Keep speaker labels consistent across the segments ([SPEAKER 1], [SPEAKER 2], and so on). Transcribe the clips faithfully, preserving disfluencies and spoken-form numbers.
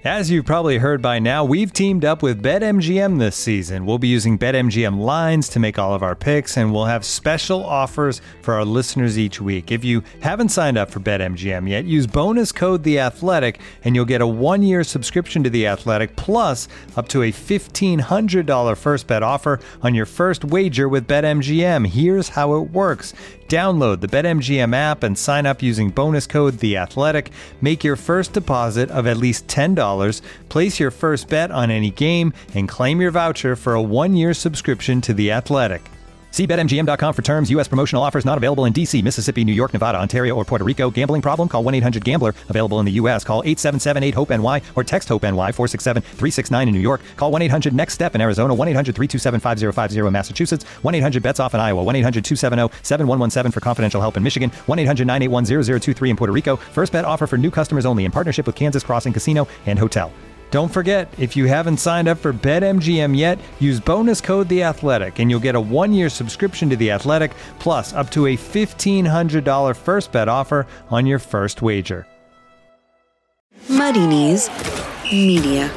[SPEAKER 1] As you've probably heard by now, we've teamed up with BetMGM this season. We'll be using BetMGM lines to make all of our picks, and we'll have special offers for our listeners each week. If you haven't signed up for BetMGM yet, use bonus code The Athletic, and you'll get a one-year subscription to The Athletic, plus up to a fifteen hundred dollars first bet offer on your first wager with BetMGM. Here's how it works. Download the BetMGM app and sign up using bonus code The Athletic. Make your first deposit of at least ten dollars, place your first bet on any game, and claim your voucher for a one-year subscription to The Athletic. See Bet M G M dot com for terms. U S promotional offers not available in D C, Mississippi, New York, Nevada, Ontario, or Puerto Rico. Gambling problem? Call one eight hundred gambler. Available in the U S. Call eight seven seven eight hope N Y or text HOPE-NY four six seven three six nine in New York. Call one eight hundred next step in Arizona. one eight hundred three two seven five zero five zero in Massachusetts. one eight hundred bets off in Iowa. one eight hundred two seven zero seven one one seven for confidential help in Michigan. one eight hundred nine eight one zero zero two three in Puerto Rico. First bet offer for new customers only in partnership with Kansas Crossing Casino and Hotel. Don't forget, if you haven't signed up for BetMGM yet, use bonus code The Athletic, and you'll get a one-year subscription to The Athletic, plus up to a fifteen hundred dollars first bet offer on your first wager.
[SPEAKER 2] Muddy Knees Media.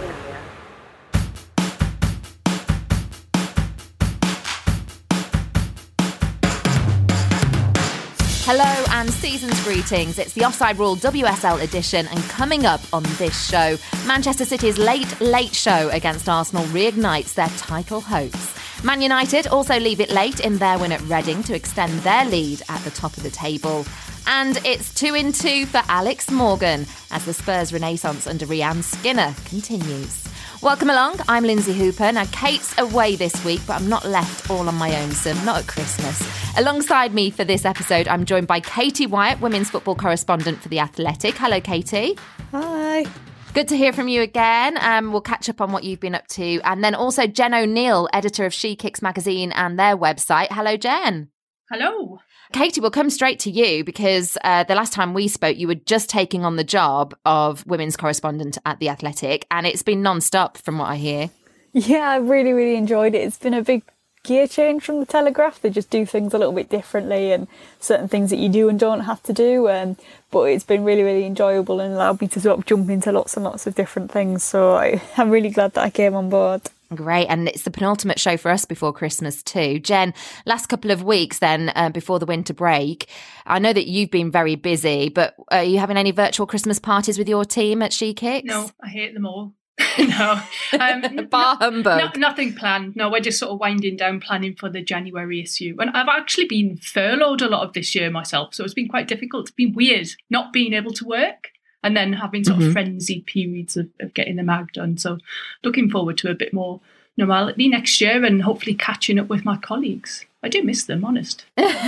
[SPEAKER 3] Hello and season's greetings. It's the Offside Rule W S L edition, and coming up on this show, Manchester City's late, late show against Arsenal reignites their title hopes. Man United also leave it late in their win at Reading to extend their lead at the top of the table. And it's two in two for Alex Morgan as the Spurs renaissance under Rhian Skinner continues. Welcome along, I'm Lindsay Hooper. Now, Kate's away this week, but I'm not left all on my own, so not at Christmas. Alongside me for this episode, I'm joined by Katie Wyatt, women's football correspondent for The Athletic. Hello, Katie.
[SPEAKER 4] Hi.
[SPEAKER 3] Good to hear from you again. Um, we'll catch up on what you've been up to. And then also Jen O'Neill, editor of She Kicks magazine and their website. Hello, Jen.
[SPEAKER 4] Hello.
[SPEAKER 3] Katie, we'll come straight to you because uh, the last time we spoke, you were just taking on the job of women's correspondent at The Athletic, and it's been non-stop from what I hear.
[SPEAKER 4] Yeah, I really, really enjoyed it. It's been a big gear change from The Telegraph. They just do things a little bit differently, and certain things that you do and don't have to do. Um, but it's been really, really enjoyable and allowed me to sort of jump into lots and lots of different things. So I, I'm really glad that I came on board.
[SPEAKER 3] Great. And it's the penultimate show for us before Christmas too. Jen, last couple of weeks then uh, before the winter break, I know that you've been very busy, but are you having any virtual Christmas parties with your team at She Kicks?
[SPEAKER 5] No, I hate them all. no. Um,
[SPEAKER 3] Bar
[SPEAKER 5] no,
[SPEAKER 3] humbug.
[SPEAKER 5] No, nothing planned. No, we're just sort of winding down planning for the January issue. And I've actually been furloughed a lot of this year myself, so it's been quite difficult. It's been weird not being able to work and then having sort mm-hmm. of frenzied periods of, of getting the mag done. So looking forward to a bit more normality next year and hopefully catching up with my colleagues. I do miss them, honest.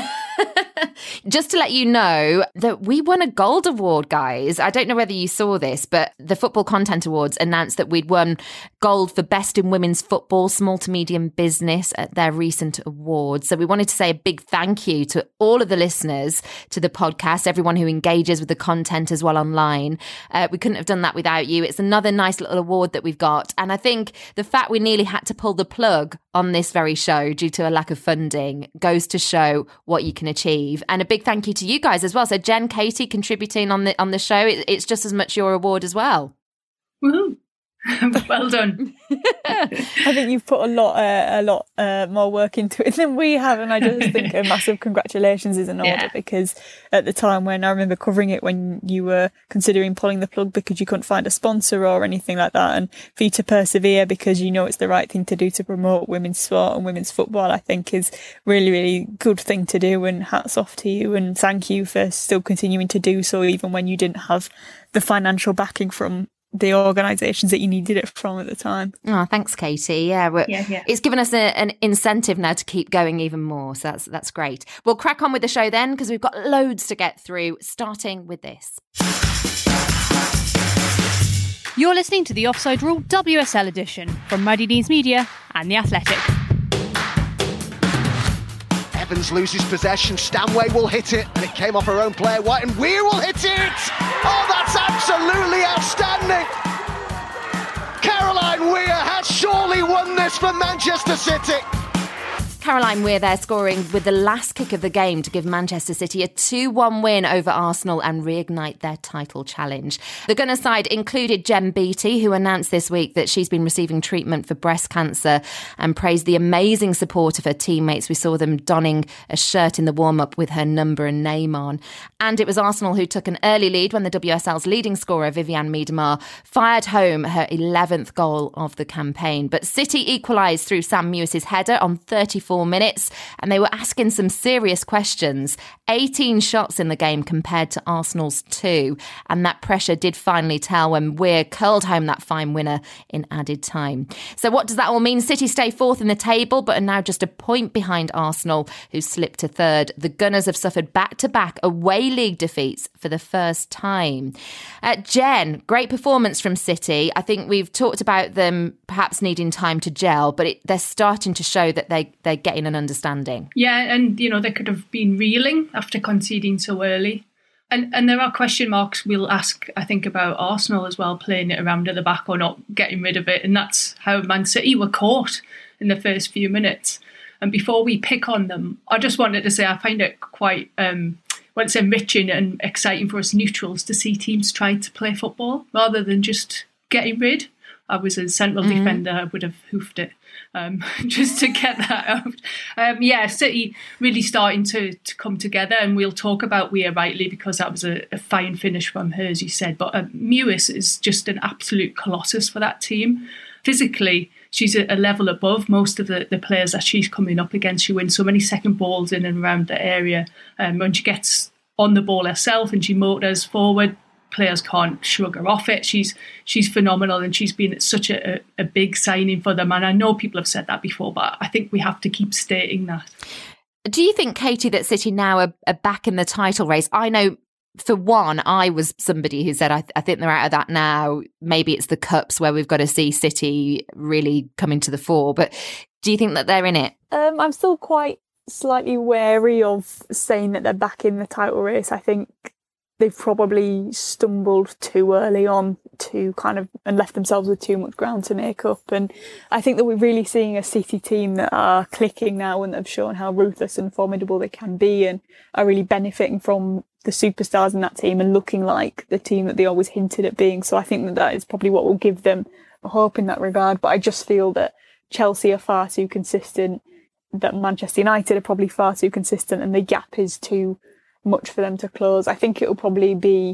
[SPEAKER 3] Just to let you know that we won a gold award, guys. I don't know whether you saw this, but the Football Content Awards announced that we'd won gold for best in women's football, small to medium business at their recent awards. So we wanted to say a big thank you to all of the listeners to the podcast, everyone who engages with the content as well online. Uh, we couldn't have done that without you. It's another nice little award that we've got. And I think the fact we nearly had to pull the plug on this very show due to a lack of funding goes to show what you can achieve. And a big thank you to you guys as well. So Jen, Katie contributing on the on the show. It, it's just as much your award as well.
[SPEAKER 5] Woohoo! Well done.
[SPEAKER 4] I think you've put a lot, uh, a lot uh, more work into it than we have, and I just think a massive congratulations is in order
[SPEAKER 5] Yeah.
[SPEAKER 4] because at the time when I remember covering it, when you were considering pulling the plug because you couldn't find a sponsor or anything like that, and for you to persevere because you know it's the right thing to do to promote women's sport and women's football, I think is really, really good thing to do. And hats off to you, and thank you for still continuing to do so even when you didn't have the financial backing from the organisations that you needed it from at the time.
[SPEAKER 3] Oh, thanks, Katie. Yeah, we're,
[SPEAKER 5] Yeah, yeah.
[SPEAKER 3] it's given us a, an incentive now to keep going even more. So that's that's great. We'll crack on with the show then because we've got loads to get through, starting with this.
[SPEAKER 6] You're listening to the Offside Rule W S L edition from Muddy Knees Media and The Athletic.
[SPEAKER 7] Evans loses possession, Stanway will hit it, and it came off her own player, White, and Weir will hit it! Oh, that's absolutely outstanding! Caroline Weir has surely won this for Manchester City!
[SPEAKER 3] Caroline Weir there scoring with the last kick of the game to give Manchester City a two one win over Arsenal and reignite their title challenge. The Gunners side included Jem Beattie, who announced this week that she's been receiving treatment for breast cancer, and praised the amazing support of her teammates. We saw them donning a shirt in the warm-up with her number and name on. And it was Arsenal who took an early lead when the W S L's leading scorer, Vivianne Miedema, fired home her eleventh goal of the campaign. But City equalised through Sam Mewis's header on thirty-four minutes, and they were asking some serious questions. eighteen shots in the game compared to Arsenal's two, and that pressure did finally tell when Weir curled home that fine winner in added time. So what does that all mean? City stay fourth in the table, but are now just a point behind Arsenal, who slipped to third. The Gunners have suffered back-to-back away league defeats for the first time. Uh, Jen, great performance from City. I think we've talked about them perhaps needing time to gel, but it, they're starting to show that they, they're getting an understanding.
[SPEAKER 5] Yeah, and, you know, they could have been reeling after conceding so early. And and there are question marks we'll ask, I think, about Arsenal as well, playing it around at the back or not getting rid of it. And that's how Man City were caught in the first few minutes. And before we pick on them, I just wanted to say I find it quite, um, well, it's enriching and exciting for us neutrals to see teams trying to play football rather than just getting rid. I was a central mm-hmm. defender, I would have hoofed it. Um, just to get that out. Um, yeah, City really starting to, to come together, and we'll talk about Weir rightly because that was a, a fine finish from her, as you said. But um, Mewis is just an absolute colossus for that team. Physically, she's a, a level above most of the, the players that she's coming up against. She wins so many second balls in and around the area. Um, when she gets on the ball herself and she motors forward, players can't shrug her off it. She's she's phenomenal, and she's been such a, a, a big signing for them. And I know people have said that before, but I think we have to keep stating that.
[SPEAKER 3] Do you think, Katie, that City now are, are back in the title race? I know, for one, I was somebody who said I, th- I think they're out of that now. Maybe it's the Cups where we've got to see City really coming to the fore. But do you think that they're in it?
[SPEAKER 4] Um, I'm still quite slightly wary of saying that they're back in the title race. I think they've probably stumbled too early on to kind of and left themselves with too much ground to make up. And I think that we're really seeing a City team that are clicking now and have shown how ruthless and formidable they can be, and are really benefiting from the superstars in that team and looking like the team that they always hinted at being. So I think that that is probably what will give them a hope in that regard. But I just feel that Chelsea are far too consistent, that Manchester United are probably far too consistent, and the gap is too much for them to close. I think it'll probably be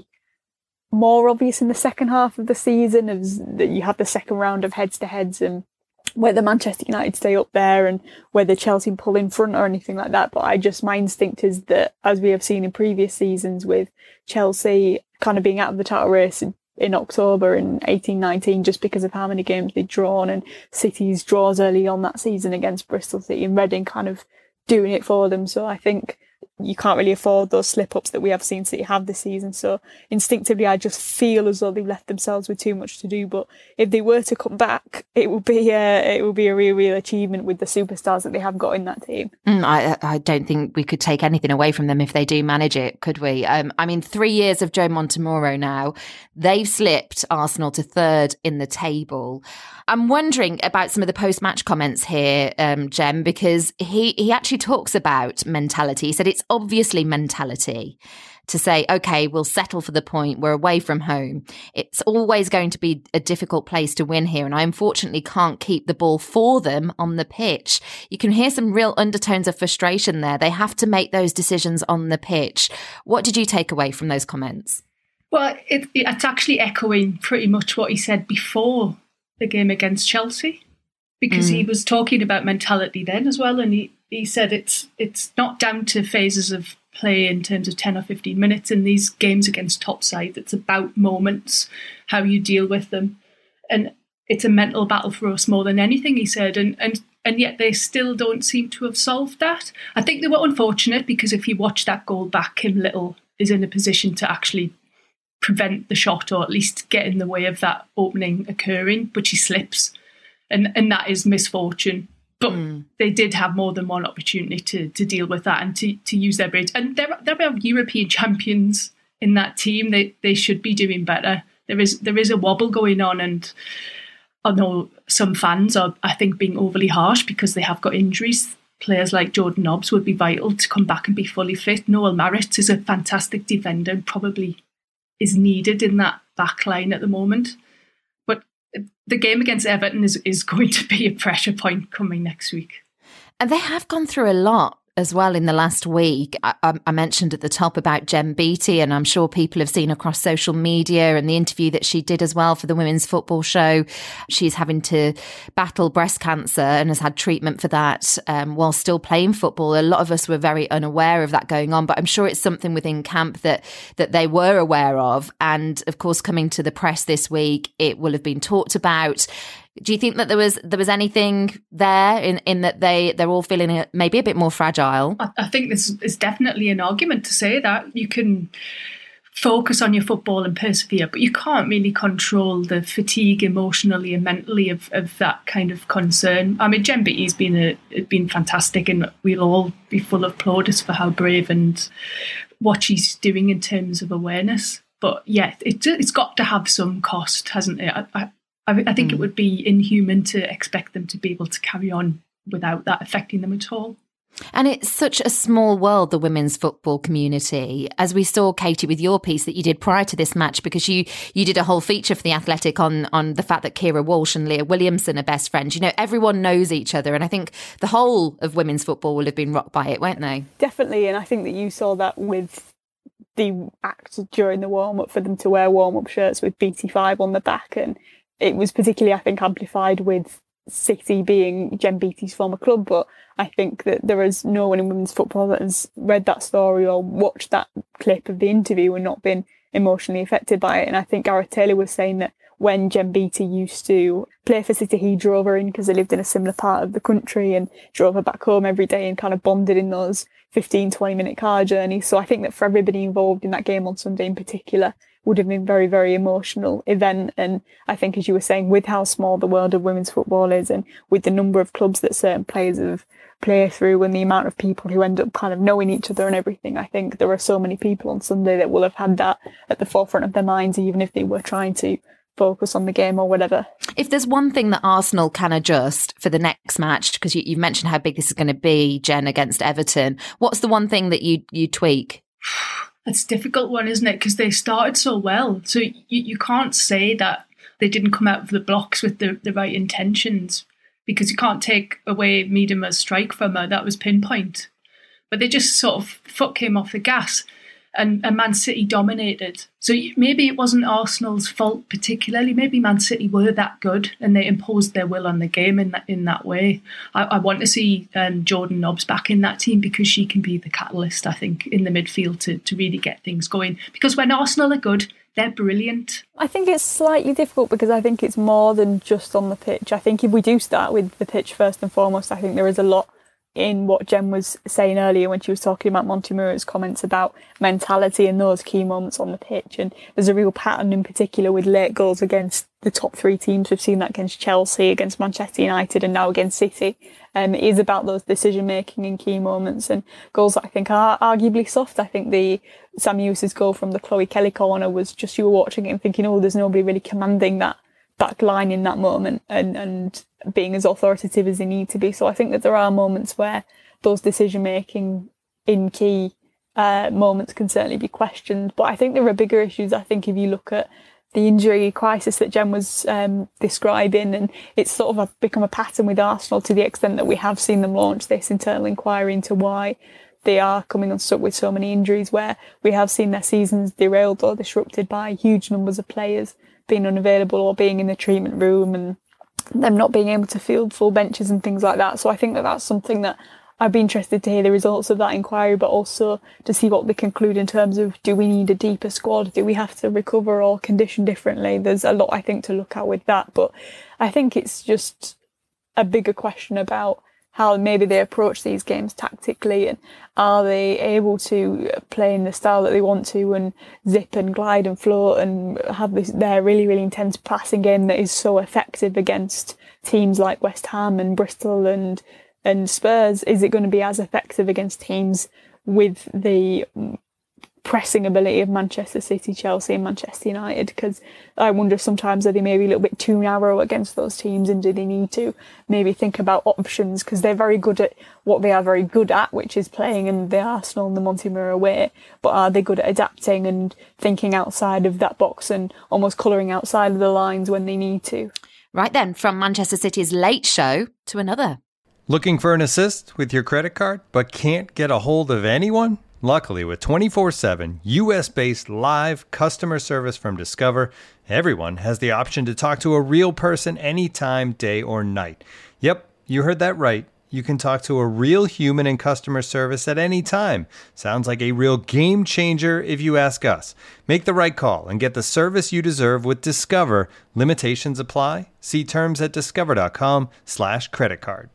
[SPEAKER 4] more obvious in the second half of the season, as that you have the second round of heads to heads, and whether Manchester United stay up there and whether Chelsea pull in front or anything like that. But I just, my instinct is that, as we have seen in previous seasons with Chelsea kind of being out of the title race in, in October in eighteen nineteen, just because of how many games they'd drawn, and City's draws early on that season against Bristol City and Reading kind of doing it for them. So I think you can't really afford those slip-ups that we have seen City have this season. So instinctively, I just feel as though they've left themselves with too much to do. But if they were to come back, it would be a, it would be a real, real achievement with the superstars that they have got in that team.
[SPEAKER 3] Mm, I, I don't think we could take anything away from them if they do manage it, could we? Um, I mean, three years of Joe Montemurro now, they've slipped Arsenal to third in the table. I'm wondering about some of the post-match comments here, um, Jem, because he, he actually talks about mentality. He said it's obviously mentality to say, OK, we'll settle for the point. We're away from home. It's always going to be a difficult place to win here. And I unfortunately can't keep the ball for them on the pitch. You can hear some real undertones of frustration there. They have to make those decisions on the pitch. What did you take away from those comments?
[SPEAKER 5] Well, it, it's actually echoing pretty much what he said before the game against Chelsea, because mm. he was talking about mentality then as well, and he, he said it's it's not down to phases of play in terms of ten or fifteen minutes in these games against top sides. It's about moments, how you deal with them, and it's a mental battle for us more than anything, he said, and and and yet they still don't seem to have solved that. I think they were unfortunate, because if you watch that goal back, Kim Little is in a position to actually prevent the shot, or at least get in the way of that opening occurring, but she slips, and and that is misfortune. But mm. they did have more than one opportunity to to deal with that and to, to use their brains. And there there are European champions in that team. They they should be doing better. There is there is a wobble going on, and I know some fans are, I think, being overly harsh because they have got injuries players like Jordan Nobbs would be vital to come back and be fully fit. Noel Marriott is a fantastic defender and probably is needed in that back line at the moment. But the game against Everton is, is going to be a pressure point coming next week.
[SPEAKER 3] And they have gone through a lot as well in the last week. I, I mentioned at the top about Jen Beattie, and I'm sure people have seen across social media and the interview that she did as well for the Women's Football Show. She's having to battle breast cancer and has had treatment for that um, while still playing football. A lot of us were very unaware of that going on, but I'm sure it's something within camp that that they were aware of. And of course, coming to the press this week, it will have been talked about. Do you think that there was there was anything there in, in that they, they're all feeling maybe a bit more fragile?
[SPEAKER 5] I, I think this is definitely an argument to say that. You can focus on your football and persevere, but you can't really control the fatigue emotionally and mentally of, of that kind of concern. I mean, Jen Beattie's been, a, been fantastic, and we'll all be full of plaudits for how brave and what she's doing in terms of awareness. But yeah, it, it's got to have some cost, hasn't it? I, I, I think mm. it would be inhuman to expect them to be able to carry on without that affecting them at all.
[SPEAKER 3] And it's such a small world, the women's football community, as we saw, Katie, with your piece that you did prior to this match, because you you did a whole feature for The Athletic on, on the fact that Kira Walsh and Leah Williamson are best friends. You know, everyone knows each other. And I think the whole of women's football will have been rocked by it, won't they?
[SPEAKER 4] Definitely. And I think that you saw that with the act during the warm-up for them to wear warm-up shirts with B T five on the back. And it was particularly, I think, amplified with City being Jen Beattie's former club, but I think that there is no one in women's football that has read that story or watched that clip of the interview and not been emotionally affected by it. And I think Gareth Taylor was saying that when Jen Beattie used to play for City, he drove her in because they lived in a similar part of the country and drove her back home every day and kind of bonded in those fifteen, twenty minute car journeys. So I think that for everybody involved in that game on Sunday in particular, would have been very, very emotional event. And I think, as you were saying, with how small the world of women's football is and with the number of clubs that certain players have played through and the amount of people who end up kind of knowing each other and everything, I think there are so many people on Sunday that will have had that at the forefront of their minds, even if they were trying to focus on the game or whatever.
[SPEAKER 3] If there's one thing that Arsenal can adjust for the next match, because you, you've mentioned how big this is going to be, Jen, against Everton, what's the one thing that you you tweak?
[SPEAKER 5] It's a difficult one, isn't it? Because they started so well. So you, you can't say that they didn't come out of the blocks with the, the right intentions, because you can't take away Miedema's strike from her. That was pinpoint. But they just sort of foot came off the gas and, and Man City dominated. So maybe it wasn't Arsenal's fault particularly. Maybe Man City were that good and they imposed their will on the game in that, in that way. I, I want to see um, Jordan Nobbs back in that team because she can be the catalyst, I think, in the midfield to, to really get things going. Because when Arsenal are good, they're brilliant.
[SPEAKER 4] I think it's slightly difficult because I think it's more than just on the pitch. I think if we do start with the pitch first and foremost, I think there is a lot in what Jen was saying earlier when she was talking about Monty Murray's comments about mentality in those key moments on the pitch. And there's a real pattern in particular with late goals against the top three teams. We've seen that against Chelsea, against Manchester United and now against City. Um, it is about those decision-making in key moments and goals that I think are arguably soft. I think the Sam Ewis's goal from the Chloe Kelly corner was just, you were watching it and thinking, oh, there's nobody really commanding that back line in that moment and, and being as authoritative as they need to be. So I think that there are moments where those decision-making in key uh, moments can certainly be questioned. But I think there are bigger issues. I think if you look at the injury crisis that Jen was um, describing, and it's sort of a, become a pattern with Arsenal to the extent that we have seen them launch this internal inquiry into why they are coming unstuck with so many injuries, where we have seen their seasons derailed or disrupted by huge numbers of players being unavailable or being in the treatment room and them not being able to field full benches and things like that. So I think that that's something that I'd be interested to hear the results of that inquiry, but also to see what they conclude in terms of, do we need a deeper squad? Do we have to recover or condition differently? There's a lot, I think, to look at with that. But I think it's just a bigger question about how maybe they approach these games tactically, and are they able to play in the style that they want to and zip and glide and float and have this their really, really intense passing game that is so effective against teams like West Ham and Bristol and and Spurs? Is it going to be as effective against teams with the pressing ability of Manchester City, Chelsea and Manchester United, because I wonder sometimes are they maybe a little bit too narrow against those teams, and do they need to maybe think about options, because they're very good at what they are very good at, which is playing in the Arsenal and the Monty Mirror way, but are they good at adapting and thinking outside of that box and almost colouring outside of the lines when they need to?
[SPEAKER 3] Right then, from Manchester City's Late Show to another.
[SPEAKER 1] Looking for an assist with your credit card but can't get a hold of anyone? Luckily, with twenty-four seven U S-based live customer service from Discover, everyone has the option to talk to a real person anytime, day or night. Yep, you heard that right. You can talk to a real human in customer service at any time. Sounds like a real game changer if you ask us. Make the right call and get the service you deserve with Discover. Limitations apply. See terms at discover.com slash credit card.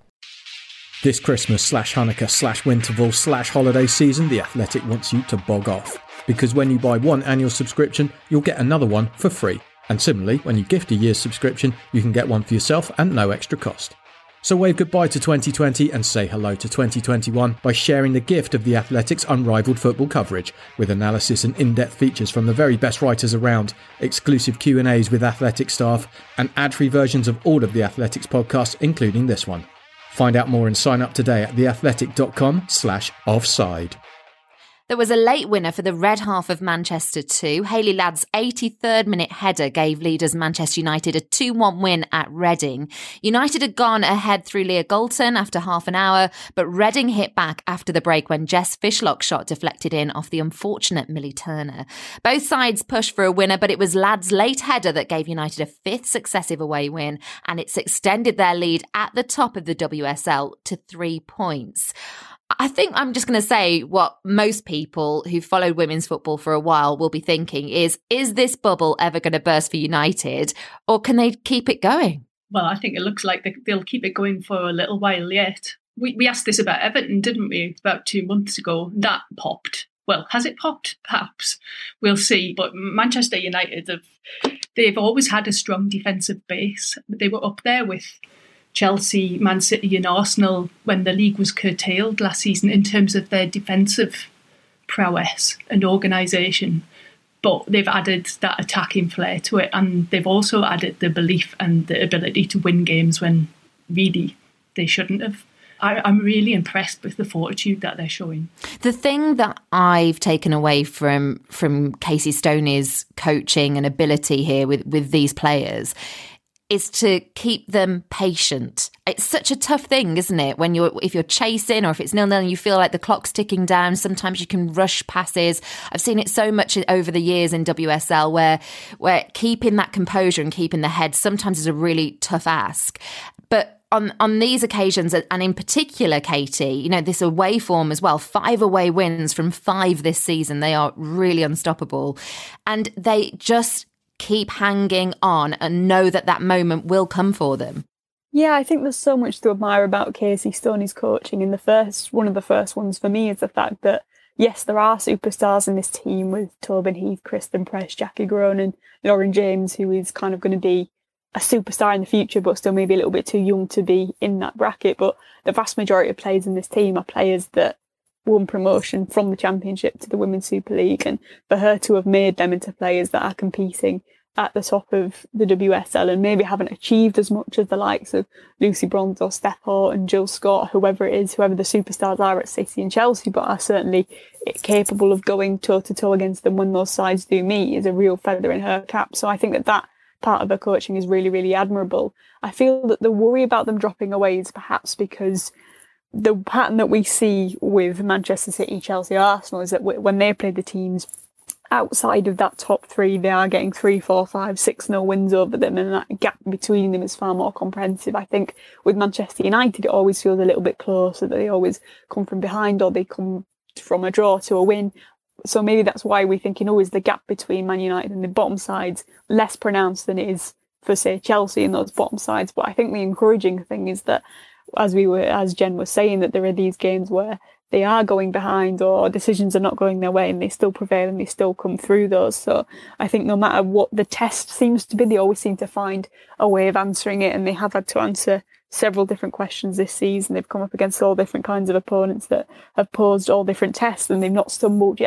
[SPEAKER 8] This Christmas slash Hanukkah slash Winterval slash holiday season, The Athletic wants you to bog off. Because when you buy one annual subscription, you'll get another one for free. And similarly, when you gift a year's subscription, you can get one for yourself and no extra cost. So wave goodbye to twenty twenty and say hello to twenty twenty-one by sharing the gift of The Athletic's unrivaled football coverage, with analysis and in-depth features from the very best writers around, exclusive Q and A's with Athletic staff, and ad-free versions of all of The Athletic's podcasts, including this one. Find out more and sign up today at theathletic.com slash offside.
[SPEAKER 3] There was a late winner for the red half of Manchester two. Hayley Ladd's eighty-third minute header gave leaders Manchester United a two one win at Reading. United had gone ahead through Leah Galton after half an hour, but Reading hit back after the break when Jess Fishlock's shot deflected in off the unfortunate Millie Turner. Both sides pushed for a winner, but it was Ladd's late header that gave United a fifth successive away win, and it's extended their lead at the top of the W S L to three points. I think I'm just going to say what most people who followed women's football for a while will be thinking is, is this bubble ever going to burst for United, or can they keep it going?
[SPEAKER 5] Well, I think it looks like they, they'll keep it going for a little while yet. We, we asked this about Everton, didn't we, about two months ago? That popped. Well, has it popped? Perhaps. We'll see. But Manchester United, have they've always had a strong defensive base. They were up there with Chelsea, Man City and Arsenal when the league was curtailed last season in terms of their defensive prowess and organisation. But they've added that attacking flair to it, and they've also added the belief and the ability to win games when really they shouldn't have. I, I'm really impressed with the fortitude that they're showing.
[SPEAKER 3] The thing that I've taken away from from Casey Stoney's coaching and ability here with, with these players is to keep them patient. It's such a tough thing, isn't it? When you're, if you're chasing or if it's nil-nil and you feel like the clock's ticking down, sometimes you can rush passes. I've seen it so much over the years in W S L where, where keeping that composure and keeping the head sometimes is a really tough ask. But on, on these occasions, and in particular, Katie, you know, this away form as well, five away wins from five this season. They are really unstoppable. And they just keep hanging on and know that that moment will come for them.
[SPEAKER 4] Yeah, I think there's so much to admire about Casey Stoney's coaching. And the first, one of the first ones for me is the fact that, yes, there are superstars in this team with Tobin Heath, Kristen Press, Jackie Gronin, Lauren James, who is kind of going to be a superstar in the future, but still maybe a little bit too young to be in that bracket. But the vast majority of players in this team are players that won promotion from the Championship to the Women's Super League, and for her to have made them into players that are competing at the top of the W S L and maybe haven't achieved as much as the likes of Lucy Bronze or Steph Hort and Jill Scott, whoever it is, whoever the superstars are at City and Chelsea, but are certainly capable of going toe-to-toe against them when those sides do meet, is a real feather in her cap. So I think that that part of her coaching is really, really admirable. I feel that the worry about them dropping away is perhaps because the pattern that we see with Manchester City, Chelsea, Arsenal is that when they play the teams outside of that top three, they are getting three, four, five, six nil wins over them, and that gap between them is far more comprehensive. I think with Manchester United, it always feels a little bit closer, that they always come from behind or they come from a draw to a win. So maybe that's why we're thinking, oh, is the gap between Man United and the bottom sides less pronounced than it is for, say, Chelsea and those bottom sides. But I think the encouraging thing is that, as we were, as Jen was saying, that there are these games where they are going behind or decisions are not going their way and they still prevail and they still come through those. So I think no matter what the test seems to be, they always seem to find a way of answering it, and they have had to answer several different questions this season. They've come up against all different kinds of opponents that have posed all different tests and they've not stumbled yet.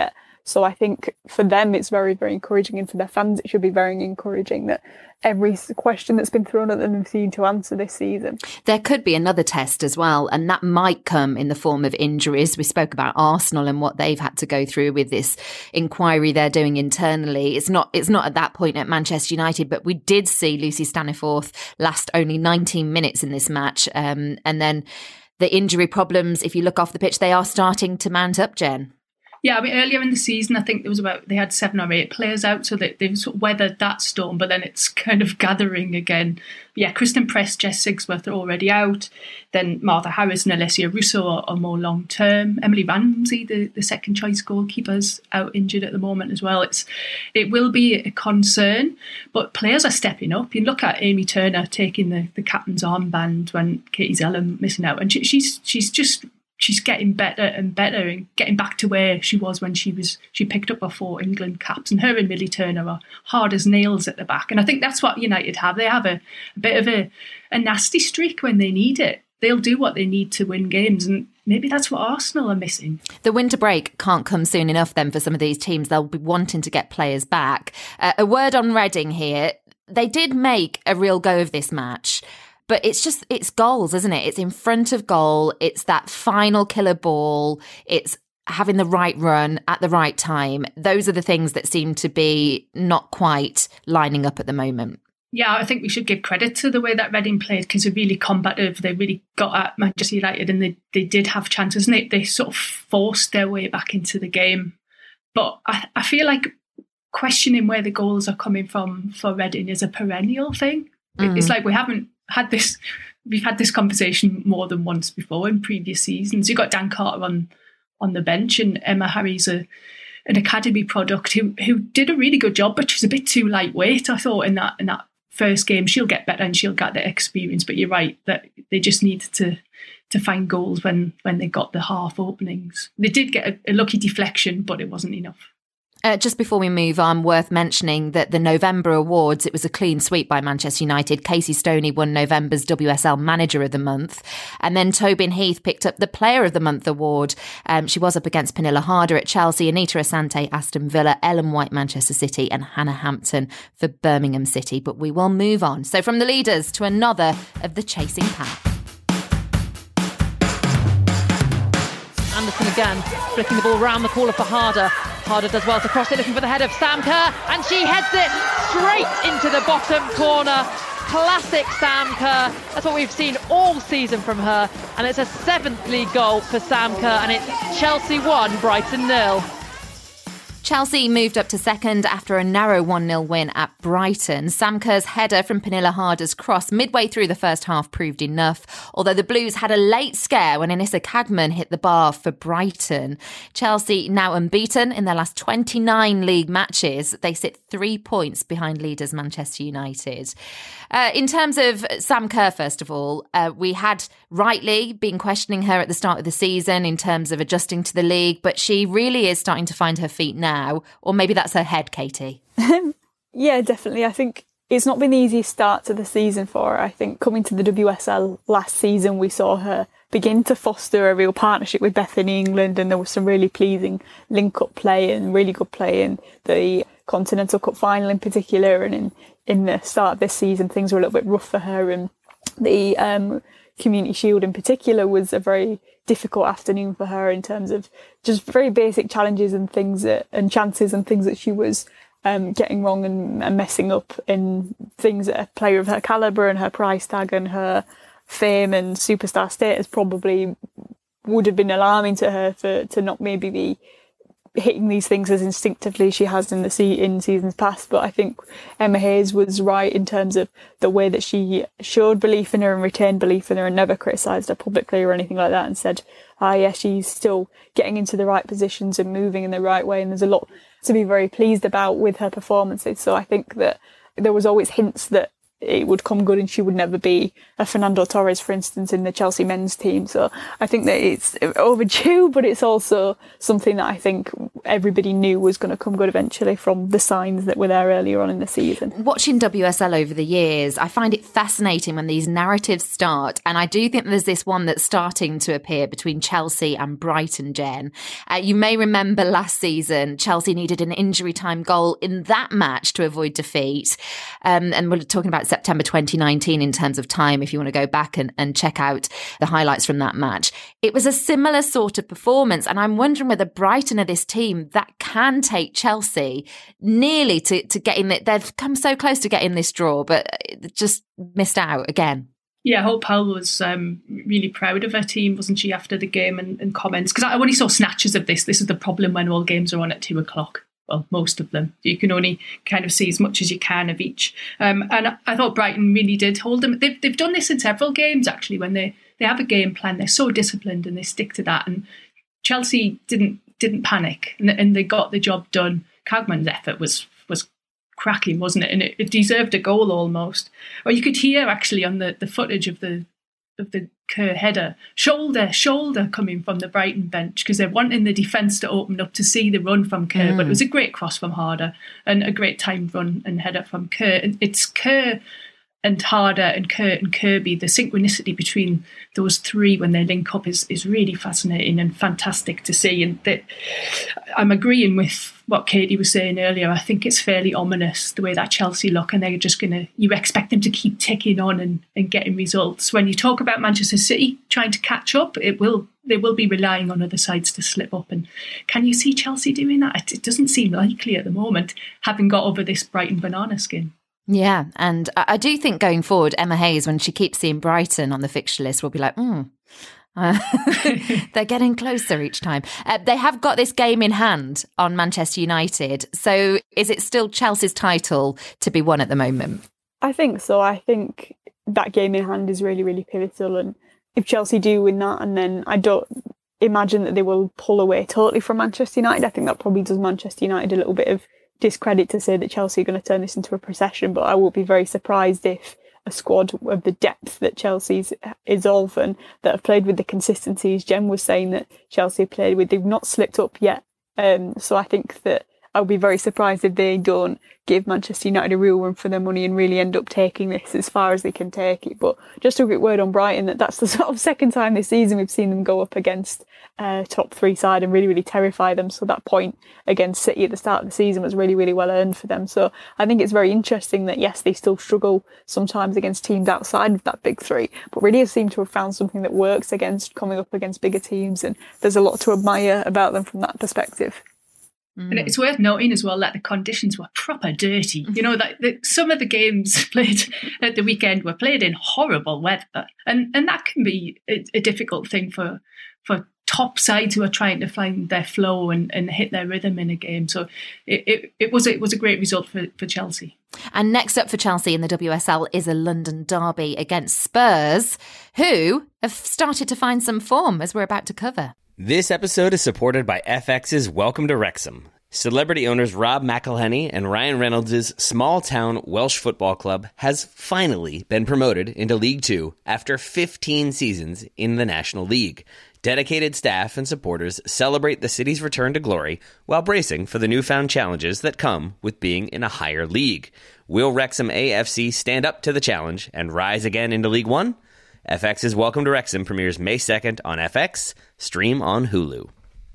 [SPEAKER 4] So I think for them, it's very, very encouraging. And for their fans, it should be very encouraging that every question that's been thrown at them have seen to answer this season.
[SPEAKER 3] There could be another test as well, and that might come in the form of injuries. We spoke about Arsenal and what they've had to go through with this inquiry they're doing internally. It's not it's not at that point at Manchester United, but we did see Lucy Staniforth last only nineteen minutes in this match. Um, and then the injury problems, if you look off the pitch, they are starting to mount up, Jen.
[SPEAKER 5] Yeah, I mean, earlier in the season, I think there was about, they had seven or eight players out, so that they've sort of weathered that storm, but then it's kind of gathering again. Yeah, Kristen Press, Jess Sigsworth are already out. Then Martha Harris and Alessia Russo are, are more long-term. Emily Ramsey, the, the second-choice goalkeeper's out injured at the moment as well. It's It will be a concern, but players are stepping up. You look at Amy Turner taking the, the captain's armband when Katie Zellum missing out, and she, she's she's just... she's getting better and better and getting back to where she was when she was she picked up her four England caps. And her and Millie Turner are hard as nails at the back. And I think that's what United have. They have a, a bit of a, a nasty streak when they need it. They'll do what they need to win games. And maybe that's what Arsenal are missing.
[SPEAKER 3] The winter break can't come soon enough then for some of these teams. They'll be wanting to get players back. Uh, a word on Reading here. They did make a real go of this match. But it's just, it's goals, isn't it? It's in front of goal. It's that final killer ball. It's having the right run at the right time. Those are the things that seem to be not quite lining up at the moment.
[SPEAKER 5] Yeah, I think we should give credit to the way that Reading played, because they're really combative. They really got at Manchester United and they, they did have chances, and they, they sort of forced their way back into the game. But I, I feel like questioning where the goals are coming from for Reading is a perennial thing. Mm. It's like we haven't had this, we've had this conversation more than once before in previous seasons. You've got Dan Carter on on the bench, and Emma Harry's a, an academy product who who did a really good job, but she's a bit too lightweight, I thought, in that in that first game. She'll get better and she'll get the experience, but you're right that they just needed to to find goals when when they got the half openings. They did get a, a lucky deflection, but it wasn't enough.
[SPEAKER 3] Uh, just before we move on, worth mentioning that the November awards, it was a clean sweep by Manchester United. Casey Stoney won November's W S L Manager of the Month. And then Tobin Heath picked up the Player of the Month award. Um, she was up against Pernilla Harder at Chelsea, Anita Asante, Aston Villa, Ellen White, Manchester City, and Hannah Hampton for Birmingham City. But we will move on. So from the leaders to another of the chasing pack.
[SPEAKER 9] Anderson again, flicking the ball round the corner for Harder. Harder does well to cross it, looking for the head of Sam Kerr, and she heads it straight into the bottom corner. Classic Sam Kerr. That's what we've seen all season from her, and it's a seventh league goal for Sam Kerr, and it's Chelsea one, Brighton nil.
[SPEAKER 3] Chelsea moved up to second after a narrow one nil win at Brighton. Sam Kerr's header from Pernilla Harder's cross midway through the first half proved enough, although the Blues had a late scare when Anissa Cagman hit the bar for Brighton. Chelsea now unbeaten in their last twenty-nine league matches. They sit three points behind leaders Manchester United. Uh, in terms of Sam Kerr, first of all, uh, we had rightly been questioning her at the start of the season in terms of adjusting to the league, but she really is starting to find her feet now, or maybe that's her head, Katie.
[SPEAKER 4] Yeah, definitely. I think it's not been the easiest start to the season for her. I think coming to the W S L last season, we saw her begin to foster a real partnership with Bethany England, and there was some really pleasing link-up play and really good play in the Continental Cup final in particular, and in, in the start of this season things were a little bit rough for her, and the um, Community Shield in particular was a very difficult afternoon for her in terms of just very basic challenges and things that, and chances and things that she was um, getting wrong and, and messing up in things that a player of her calibre and her price tag and her fame and superstar status probably would have been alarming to her for to not maybe be hitting these things as instinctively as she has in the se- in seasons past. But I think Emma Hayes was right in terms of the way that she showed belief in her and retained belief in her and never criticised her publicly or anything like that, and said, ah, yeah, she's still getting into the right positions and moving in the right way, and there's a lot to be very pleased about with her performances. So I think that there was always hints that it would come good and she would never be a Fernando Torres, for instance, in the Chelsea men's team. So I think that it's overdue, but it's also something that I think everybody knew was going to come good eventually from the signs that were there earlier on in the season.
[SPEAKER 3] Watching W S L over the years, I find it fascinating when these narratives start. And I do think there's this one that's starting to appear between Chelsea and Brighton, Jen. Uh, you may remember last season, Chelsea needed an injury time goal in that match to avoid defeat. Um, and we're talking about September twenty nineteen in terms of time, if you want to go back and, and check out the highlights from that match. It was a similar sort of performance. And I'm wondering whether Brighton are this team that can take Chelsea nearly to, to getting it. They've come so close to getting this draw, but just missed out again.
[SPEAKER 5] Yeah, Hope Hull was um, really proud of her team, wasn't she, after the game and, and comments? Because I only saw snatches of this. This is the problem when all games are on at two o'clock. Well, most of them. You can only kind of see as much as you can of each. Um, and I thought Brighton really did hold them. They've, they've done this in several games, actually, when they, they have a game plan. They're so disciplined and they stick to that. And Chelsea didn't didn't panic and, and they got the job done. Kagman's effort was was cracking, wasn't it? And it, it deserved a goal almost. Or you could hear, actually, on the, the footage of the of the Kerr header, shoulder, shoulder coming from the Brighton bench because they're wanting the defence to open up to see the run from Kerr. Mm. But it was a great cross from Harder and a great timed run and header from Kerr. And it's Kerr and Harder and Kerr and Kirby. The synchronicity between those three when they link up is, is really fascinating and fantastic to see. And that, I'm agreeing with what Katie was saying earlier. I think it's fairly ominous the way that Chelsea look, and they're just going to, you expect them to keep ticking on and, and getting results. When you talk about Manchester City trying to catch up, it will they will be relying on other sides to slip up. And can you see Chelsea doing that? It, it doesn't seem likely at the moment, having got over this Brighton banana skin.
[SPEAKER 3] Yeah, and I do think going forward, Emma Hayes, when she keeps seeing Brighton on the fixture list, will be like, hmm, uh, they're getting closer each time. Uh, they have got this game in hand on Manchester United. So is it still Chelsea's title to be won at the moment?
[SPEAKER 4] I think so. I think that game in hand is really, really pivotal. And if Chelsea do win that, and then I don't imagine that they will pull away totally from Manchester United, I think that probably does Manchester United a little bit of discredit to say that Chelsea are going to turn this into a procession, but I will be very surprised if a squad of the depth that Chelsea's is of and that have played with the consistencies Jen was saying that Chelsea have played with, they've not slipped up yet. Um, so I think that I'll be very surprised if they don't give Manchester United a real run for their money and really end up taking this as far as they can take it. But just a quick word on Brighton, that that's the sort of second time this season we've seen them go up against uh, top three side and really, really terrify them. So that point against City at the start of the season was really, really well earned for them. So I think it's very interesting that, yes, they still struggle sometimes against teams outside of that big three, but really seem to have found something that works against coming up against bigger teams. And there's a lot to admire about them from that perspective.
[SPEAKER 5] Mm. And it's worth noting as well that the conditions were proper dirty. You know, that, that some of the games played at the weekend were played in horrible weather. And and that can be a, a difficult thing for for top sides who are trying to find their flow and, and hit their rhythm in a game. So it, it, it was it was a great result for, for Chelsea.
[SPEAKER 3] And next up for Chelsea in the W S L is a London derby against Spurs, who have started to find some form, as we're about to cover.
[SPEAKER 10] This episode is supported by F X's Welcome to Wrexham. Celebrity owners Rob McElhenney and Ryan Reynolds' small-town Welsh football club has finally been promoted into League Two after fifteen seasons in the National League. Dedicated staff and supporters celebrate the city's return to glory while bracing for the newfound challenges that come with being in a higher league. Will Wrexham A F C stand up to the challenge and rise again into League One? F X's Welcome to Wrexham premieres May second on F X. Stream on Hulu.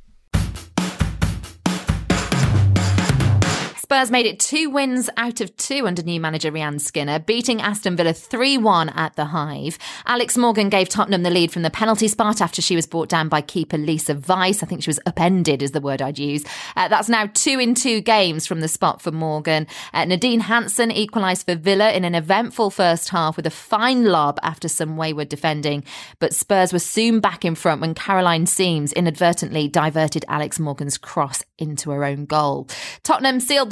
[SPEAKER 3] Spurs made it two wins out of two under new manager Rhian Skinner, beating Aston Villa three one at the Hive. Alex Morgan gave Tottenham the lead from the penalty spot after she was brought down by keeper Lisa Weiss. I think she was upended is the word I'd use. Uh, that's now two in two games from the spot for Morgan. Uh, Nadine Hansen equalised for Villa in an eventful first half with a fine lob after some wayward defending. But Spurs were soon back in front when Caroline Seams inadvertently diverted Alex Morgan's cross into her own goal. Tottenham sealed the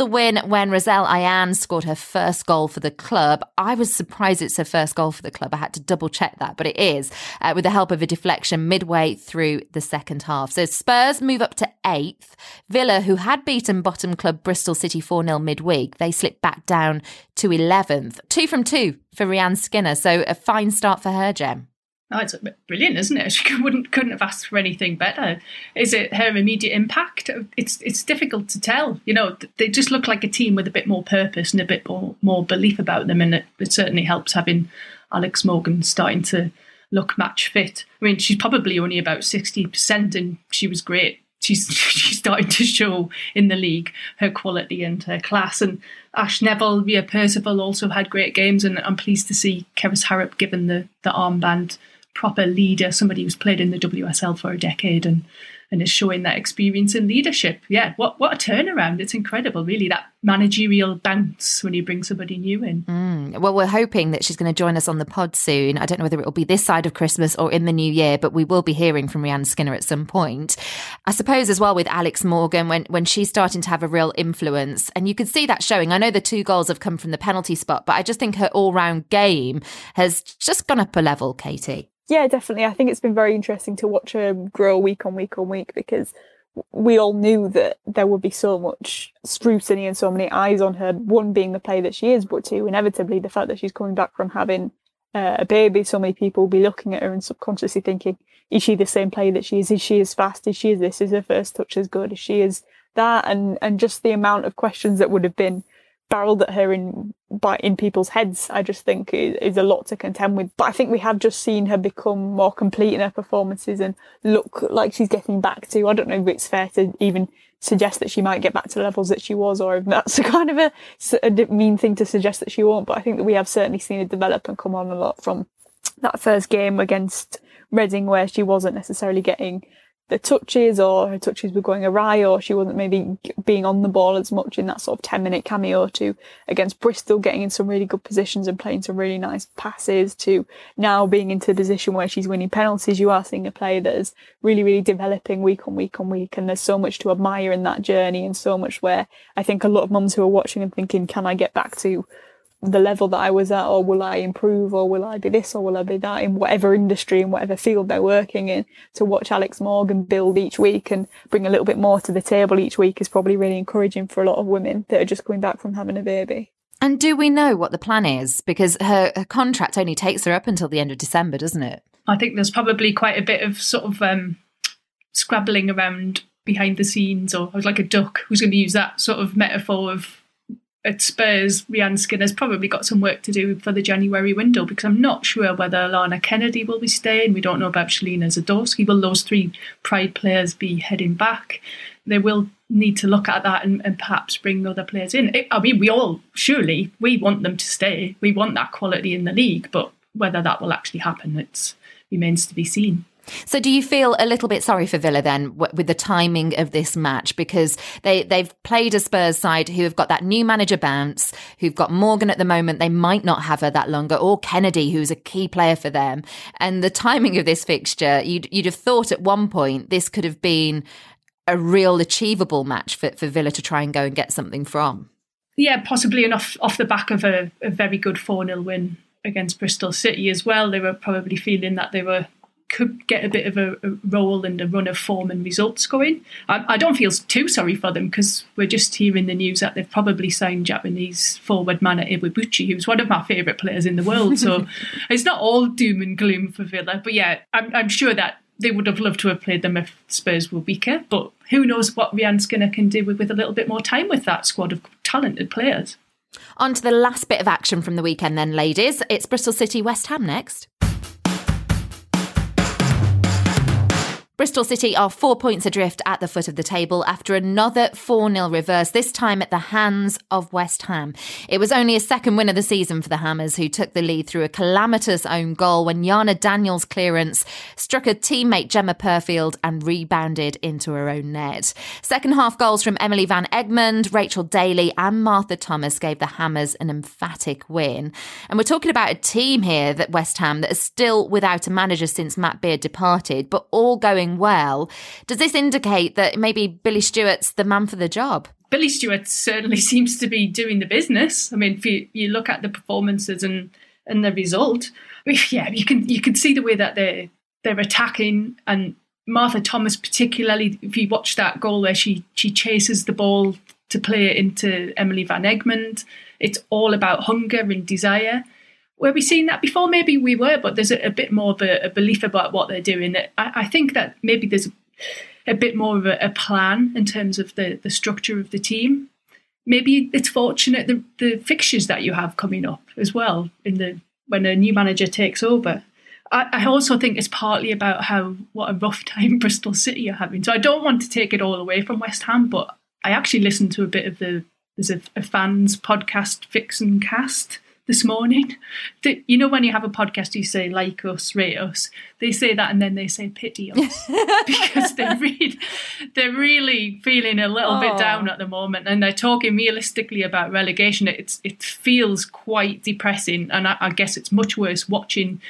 [SPEAKER 3] win when Roselle Ayan scored her first goal for the club. I was surprised it's her first goal for the club. I had to double check that, but it is, uh, with the help of a deflection midway through the second half. So Spurs move up to eighth. Villa, who had beaten bottom club Bristol City four nil midweek, they slipped back down to eleventh. Two from two for Rianne Skinner, so a fine start for her, Gem.
[SPEAKER 5] Oh, it's brilliant, isn't it? She wouldn't, couldn't have asked for anything better. Is it her immediate impact? It's it's difficult to tell. You know, they just look like a team with a bit more purpose and a bit more, more belief about them. And it, it certainly helps having Alex Morgan starting to look match fit. I mean, she's probably only about sixty percent and she was great. She's she's starting to show in the league her quality and her class. And Ash Neville, Rhea Percival also had great games. And I'm pleased to see Keris Harrop given the, the armband. Proper leader, somebody who's played in the W S L for a decade and and is showing that experience in leadership. Yeah, what what a turnaround. It's incredible, really, that managerial bounce when you bring somebody new in.
[SPEAKER 3] Mm. Well, we're hoping that she's going to join us on the pod soon. I don't know whether it will be this side of Christmas or in the new year, but we will be hearing from Rianne Skinner at some point. I suppose as well with Alex Morgan, when, when she's starting to have a real influence, and you can see that showing. I know the two goals have come from the penalty spot, but I just think her all-round game has just gone up a level, Katie.
[SPEAKER 4] Yeah, definitely. I think it's been very interesting to watch her grow week on week on week, because we all knew that there would be so much scrutiny and so many eyes on her, one being the player that she is, but two, inevitably, the fact that she's coming back from having uh, a baby. So many people will be looking at her and subconsciously thinking, is she the same player that she is? Is she as fast? Is she as this? Is her first touch as good? Is she as that? And and just the amount of questions that would have been barreled at her in by in people's heads, I just think is, is a lot to contend with. But I think we have just seen her become more complete in her performances and look like she's getting back to, I don't know if it's fair to even suggest that she might get back to the levels that she was, or if that's a kind of a, a mean thing to suggest that she won't. But I think that we have certainly seen her develop and come on a lot from that first game against Reading, where she wasn't necessarily getting the touches, or her touches were going awry, or she wasn't maybe being on the ball as much in that sort of ten minute cameo, to against Bristol getting in some really good positions and playing some really nice passes, to now being into a position where she's winning penalties. You are seeing a player that is really, really developing week on week on week, and there's so much to admire in that journey, and so much where I think a lot of mums who are watching and thinking, can I get back to the level that I was at, or will I improve, or will I be this, or will I be that, in whatever industry, in whatever field they're working in, to watch Alex Morgan build each week and bring a little bit more to the table each week is probably really encouraging for a lot of women that are just coming back from having a baby.
[SPEAKER 3] And do we know what the plan is? Because her, her contract only takes her up until the end of December, doesn't it?
[SPEAKER 5] I think there's probably quite a bit of sort of um, scrabbling around behind the scenes, or I was like a duck, who's going to use that sort of metaphor of at Spurs. Rianne Skinner's probably got some work to do for the January window, because I'm not sure whether Lana Kennedy will be staying. We don't know about Shalina Zadorsky. Will those three Pride players be heading back? They will need to look at that and, and perhaps bring other players in. It, I mean, we all, surely, we want them to stay. We want that quality in the league, but whether that will actually happen, it remains to be seen.
[SPEAKER 3] So do you feel a little bit sorry for Villa then with the timing of this match? Because they, they've played a Spurs side who have got that new manager bounce, who've got Morgan at the moment. They might not have her that longer, or Kennedy, who's a key player for them. And the timing of this fixture, you'd, you'd have thought at one point this could have been a real achievable match for, for Villa to try and go and get something from.
[SPEAKER 5] Yeah, possibly enough off the back of a, a very good four nil win against Bristol City as well. They were probably feeling that they were could get a bit of a, a roll and a run of form and results going. I, I don't feel too sorry for them, because we're just hearing the news that they've probably signed Japanese forward Mana Iwabuchi, who's one of my favourite players in the world. So it's not all doom and gloom for Villa. But yeah, I'm, I'm sure that they would have loved to have played them if Spurs were weaker. But who knows what Rianne Skinner can do with, with a little bit more time with that squad of talented players.
[SPEAKER 3] On to the last bit of action from the weekend then, ladies. It's Bristol City West Ham next. Bristol City are four points adrift at the foot of the table after another four nil reverse, this time at the hands of West Ham. It was only a second win of the season for the Hammers, who took the lead through a calamitous own goal when Yana Daniels' clearance struck a teammate Gemma Perfield and rebounded into her own net. Second half goals from Emily Van Egmond, Rachel Daly and Martha Thomas gave the Hammers an emphatic win. And we're talking about a team here, that West Ham, that is still without a manager since Matt Beard departed, but all going well. Does this indicate that maybe Billy Stewart's the man for the job?
[SPEAKER 5] Billy Stewart certainly seems to be doing the business. I mean, if you, you look at the performances and, and the result, yeah, you can you can see the way that they're they're attacking. And Martha Thomas, particularly, if you watch that goal where she she chases the ball to play it into Emily Van Egmond, it's all about hunger and desire. Were we seeing that before? Maybe we were, but there's a, a bit more of a, a belief about what they're doing. I, I think that maybe there's a bit more of a, a plan in terms of the, the structure of the team. Maybe it's fortunate the, the fixtures that you have coming up as well in the when a new manager takes over. I, I also think it's partly about how what a rough time Bristol City are having. So I don't want to take it all away from West Ham, but I actually listened to a bit of the there's a, a fans podcast, Fix and Cast, this morning. The, you know when you have a podcast, you say like us, rate us. They say that and then they say pity us because they're really, they're really feeling a little oh. bit down at the moment, and they're talking realistically about relegation. It's it feels quite depressing, and I, I guess it's much worse watching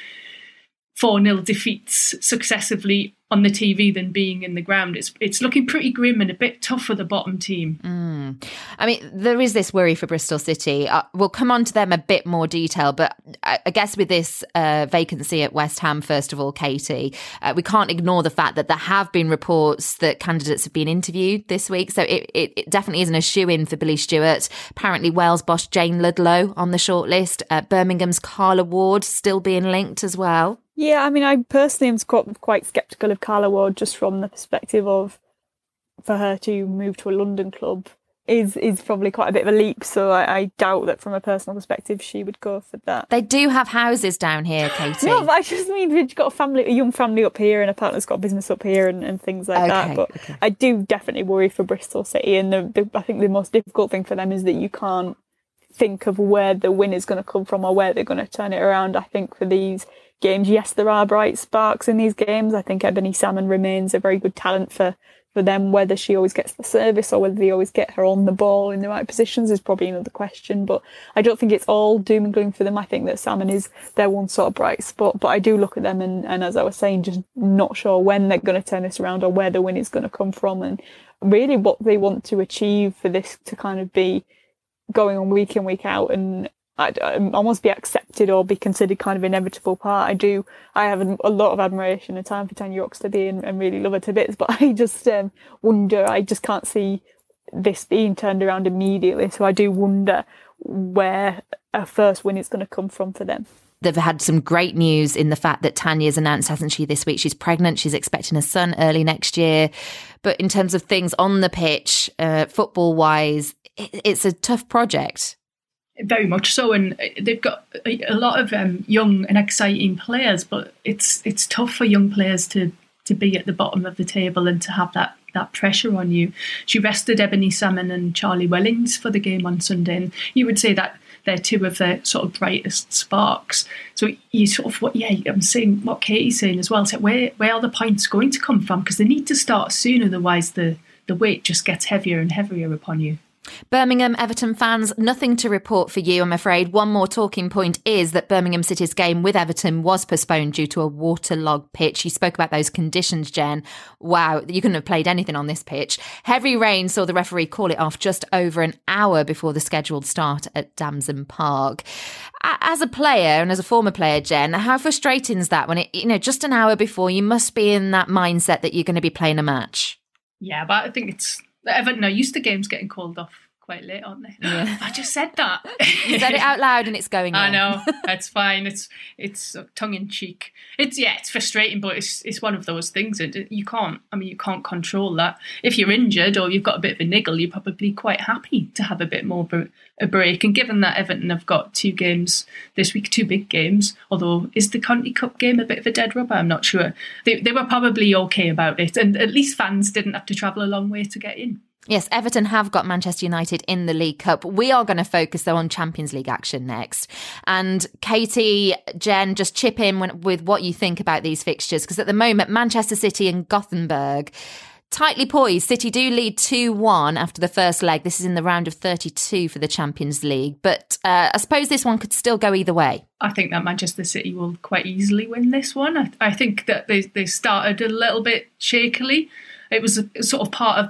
[SPEAKER 5] four nil defeats successively on the T V than being in the ground. It's it's looking pretty grim and a bit tough for the bottom team.
[SPEAKER 3] Mm. I mean, there is this worry for Bristol City. Uh, we'll come on to them a bit more detail, but I, I guess with this uh, vacancy at West Ham, first of all, Katie, uh, we can't ignore the fact that there have been reports that candidates have been interviewed this week. So it, it, it definitely isn't a shoe-in for Billy Stewart. Apparently Wales boss Jane Ludlow on the shortlist. Uh, Birmingham's Carla Ward still being linked as well.
[SPEAKER 4] Yeah, I mean, I personally am quite, quite sceptical of Carla Ward just from the perspective of for her to move to a London club is is probably quite a bit of a leap. So I, I doubt that from a personal perspective she would go for that.
[SPEAKER 3] They do have houses down here, Katie.
[SPEAKER 4] No, but I just mean you've got a family, a young family up here, and a partner's got a business up here, and, and things like okay, that. But okay. I do definitely worry for Bristol City, and the, the, I think the most difficult thing for them is that you can't think of where the win is going to come from or where they're going to turn it around. I think for these games, yes, there are bright sparks in these games. I think Ebony Salmon remains a very good talent for, for them. Whether she always gets the service or whether they always get her on the ball in the right positions is probably another question. But I don't think it's all doom and gloom for them. I think that Salmon is their one sort of bright spot. But I do look at them and, and as I was saying, just not sure when they're going to turn this around or where the win is going to come from, and really what they want to achieve for this to kind of be going on week in, week out, and I'd, I'd almost be accepted or be considered kind of inevitable part. I do, I have a lot of admiration and time for Tanya Oxtoby and, and really love her to bits, but I just um, wonder, I just can't see this being turned around immediately. So I do wonder where a first win is going to come from for them.
[SPEAKER 3] They've had some great news in the fact that Tanya's announced, hasn't she, this week? She's pregnant. She's expecting a son early next year. But in terms of things on the pitch, uh, football-wise, it, it's a tough project.
[SPEAKER 5] Very much so, and they've got a lot of um, young and exciting players, but it's it's tough for young players to, to be at the bottom of the table and to have that, that pressure on you. She rested Ebony Salmon and Charlie Wellings for the game on Sunday, and you would say that they're two of their sort of brightest sparks. So you sort of, what, yeah, I'm saying what Katie's saying as well. So where where are the points going to come from? Because they need to start soon, otherwise the, the weight just gets heavier and heavier upon you.
[SPEAKER 3] Birmingham Everton fans, nothing to report for you, I'm afraid. One more talking point is that Birmingham City's game with Everton was postponed due to a waterlogged pitch. You spoke about those conditions, Jen. Wow, you couldn't have played anything on this pitch. Heavy rain saw the referee call it off just over an hour before the scheduled start at Damson Park. As a player and as a former player, Jen, how frustrating is that when it, you know, just an hour before, you must be in that mindset that you're going to be playing a match?
[SPEAKER 5] Yeah, but I think it's Everton are used to games getting called off quite late, aren't they?
[SPEAKER 3] Yeah.
[SPEAKER 5] I just said that.
[SPEAKER 3] You said it out loud and it's going on.
[SPEAKER 5] I know. That's fine. It's it's tongue in cheek. It's yeah, it's frustrating, but it's it's one of those things that you can't. I mean, you can't control that. If you're injured or you've got a bit of a niggle, you're probably quite happy to have a bit more of a break. And given that Everton have got two games this week, two big games, although is the Conti Cup game a bit of a dead rubber? I'm not sure. They they were probably okay about it, and at least fans didn't have to travel a long way to get in.
[SPEAKER 3] Yes, Everton have got Manchester United in the League Cup. We are going to focus, though, on Champions League action next. And Katie, Jen, just chip in when, with what you think about these fixtures, because at the moment, Manchester City and Gothenburg, tightly poised. City do lead two one after the first leg. This is in the round of thirty-two for the Champions League. But uh, I suppose this one could still go either way.
[SPEAKER 5] I think that Manchester City will quite easily win this one. I, I think that they, they started a little bit shakily. It was a, sort of part of their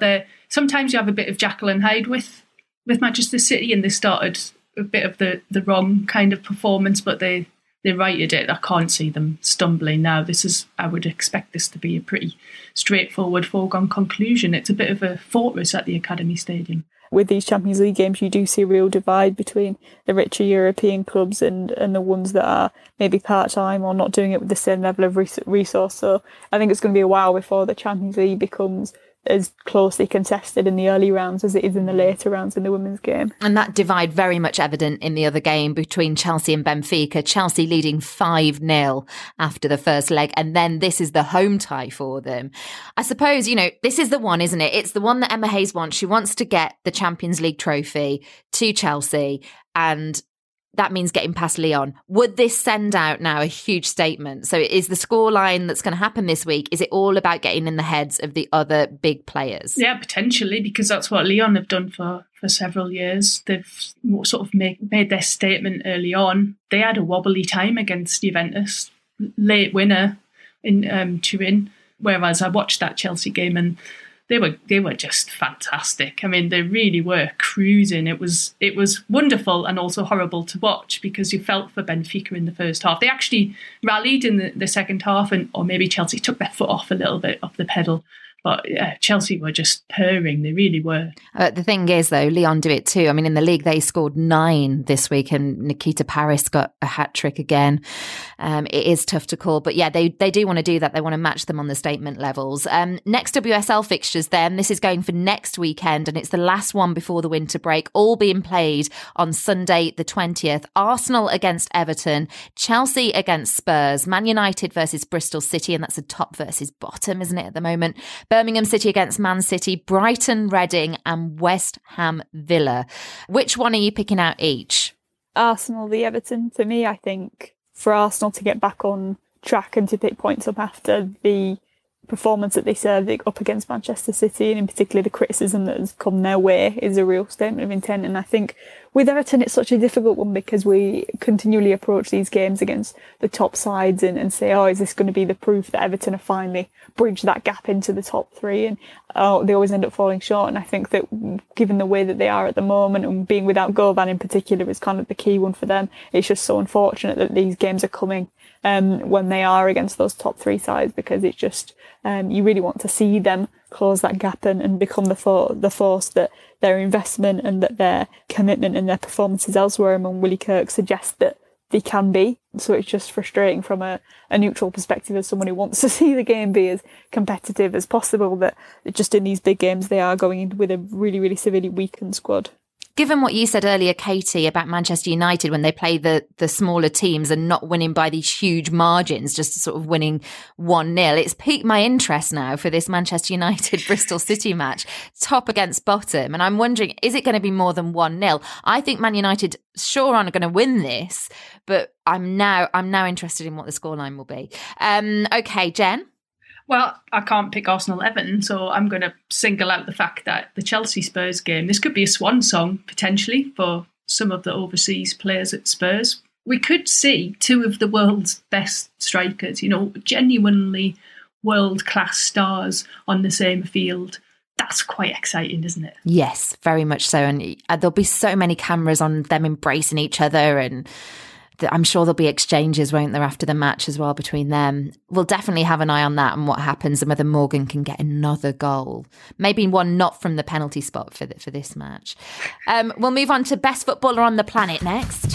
[SPEAKER 5] sometimes you have a bit of Jekyll and Hyde with with Manchester City, and they started a bit of the, the wrong kind of performance, but they, they righted it. I can't see them stumbling now. This is, I would expect this to be a pretty straightforward, foregone conclusion. It's a bit of a fortress at the Academy Stadium.
[SPEAKER 4] With these Champions League games, you do see a real divide between the richer European clubs and, and the ones that are maybe part-time or not doing it with the same level of res- resource. So I think it's going to be a while before the Champions League becomes as closely contested in the early rounds as it is in the later rounds in the women's game.
[SPEAKER 3] And that divide very much evident in the other game between Chelsea and Benfica. Chelsea leading five nil after the first leg, and then this is the home tie for them. I suppose, you know, this is the one, isn't it? It's the one that Emma Hayes wants. She wants to get the Champions League trophy to Chelsea, and that means getting past Lyon. Would this send out now a huge statement? So is the scoreline that's going to happen this week, is it all about getting in the heads of the other big players?
[SPEAKER 5] Yeah, potentially, because that's what Lyon have done for, for several years. They've sort of make, made their statement early on. They had a wobbly time against Juventus, late winner in um, Turin, whereas I watched that Chelsea game and They were they were just fantastic. I mean, they really were cruising. It was it was wonderful and also horrible to watch because you felt for Benfica in the first half. They actually rallied in the, the second half, and or maybe Chelsea took their foot off a little bit off the pedal. But yeah, Chelsea were just purring. They really were.
[SPEAKER 3] Uh, the thing is, though, Lyon do it too. I mean, in the league, they scored nine this week and Nikita Paris got a hat-trick again. Um, it is tough to call. But yeah, they, they do want to do that. They want to match them on the statement levels. Um, next W S L fixtures then. This is going for next weekend and it's the last one before the winter break, all being played on Sunday the twentieth. Arsenal against Everton, Chelsea against Spurs, Man United versus Bristol City, and that's a top versus bottom, isn't it, at the moment? Birmingham City against Man City, Brighton, Reading and West Ham Villa. Which one are you picking out each?
[SPEAKER 4] Arsenal v Everton. For me, I think for Arsenal to get back on track and to pick points up after the performance that they served up against Manchester City, and in particular the criticism that has come their way, is a real statement of intent. And I think with Everton it's such a difficult one because we continually approach these games against the top sides and, and say, oh, is this going to be the proof that Everton have finally bridged that gap into the top three? And oh, they always end up falling short. And I think that given the way that they are at the moment, and being without Govan in particular is kind of the key one for them, it's just so unfortunate that these games are coming um, when they are against those top three sides, because it's just Um, you really want to see them close that gap and, and become the, for, the force that their investment and that their commitment and their performances elsewhere among Willie Kirk suggest that they can be. So it's just frustrating from a, a neutral perspective as someone who wants to see the game be as competitive as possible, that just in these big games they are going in with a really, really severely weakened squad.
[SPEAKER 3] Given what you said earlier, Katie, about Manchester United when they play the, the smaller teams and not winning by these huge margins, just sort of winning one nil, it's piqued my interest now for this Manchester United-Bristol City match, top against bottom. And I'm wondering, is it going to be more than one nil? I think Man United sure aren't going to win this, but I'm now I'm now interested in what the scoreline will be. Um, okay, Jen?
[SPEAKER 5] Well, I can't pick Arsenal Everton, so I'm going to single out the fact that the Chelsea Spurs game, this could be a swan song potentially for some of the overseas players at Spurs. We could see two of the world's best strikers, you know, genuinely world-class stars on the same field. That's quite exciting, isn't it?
[SPEAKER 3] Yes, very much so. And there'll be so many cameras on them embracing each other, and I'm sure there'll be exchanges, won't there, after the match as well between them. We'll definitely have an eye on that and what happens and whether Morgan can get another goal. Maybe one not from the penalty spot for the, for this match. Um, we'll move on to best footballer on the planet next.